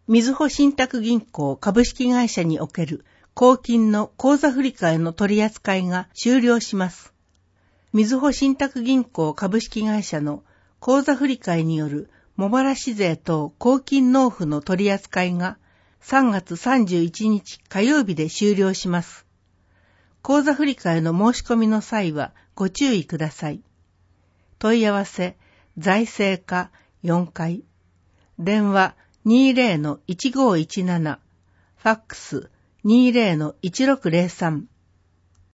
みずほ信託銀行株式会社における公金の口座振替の取り扱いが終了します。みずほ信託銀行株式会社の口座振替による茂原市税等公金納付の取り扱いが3月31日火曜日で終了します。口座振替の申し込みの際はご注意ください。問い合わせ、財政課4階。電話 20-1517。ファックス 20-1603。